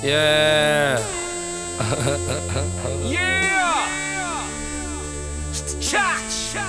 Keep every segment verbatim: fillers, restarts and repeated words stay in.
Yeah. Yeah. Cha.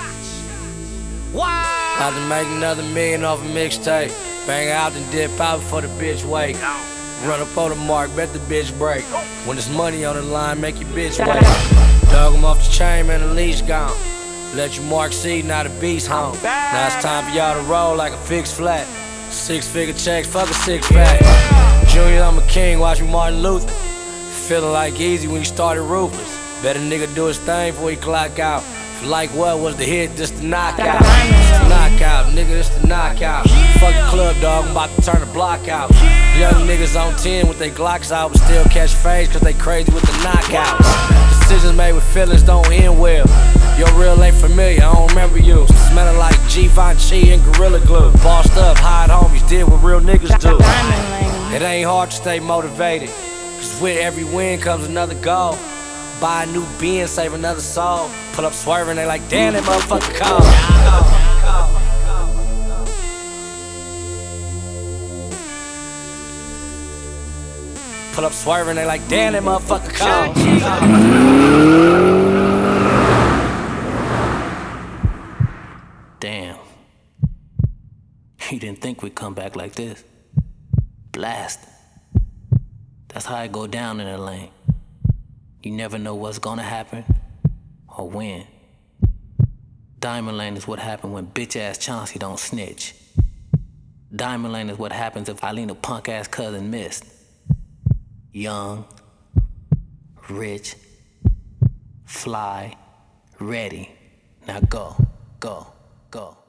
Wow. About to make another million off a mixtape. Bang out and dip out before the bitch wake. Run up on the mark, bet the bitch break. When there's money on the line, make your bitch wait. Dug him off the chain, man, the leash gone. Let you mark see, now the beast home. Now it's time for y'all to roll like a fixed flat. Six figure checks, fuck a six pack. Junior, I'm a king, watch me Martin Luther. Feeling like easy when you started ruthless. Bet a nigga do his thing before he clock out. If you like what was the hit, this the knockout. This the knockout, nigga, this the knockout. Fuck the club, dog, I'm about to turn the block out. Young niggas on ten with they Glocks out, but still catch phase cause they crazy with the knockouts. Decisions made with feelings don't end well. Your real ain't familiar, I don't remember you. Smelling like Givenchy and Gorilla Glue. Bossed up, hide homies, did what real niggas do. It ain't hard to stay motivated, cause with every win comes another goal. Buy a new Benz, save another soul. Pull up swerving, they like, damn, that motherfucker cold. Pull up swerving, they like, damn, that motherfucker cold. Damn. You didn't think we'd come back like this. Blast. That's how it go down in the lane. You never know what's gonna happen or when. Diamond Lane is what happened when bitch-ass Chauncey don't snitch. Diamond Lane is what happens if Eileen a punk-ass cousin missed. Young, rich, fly, ready. Now go, go, go.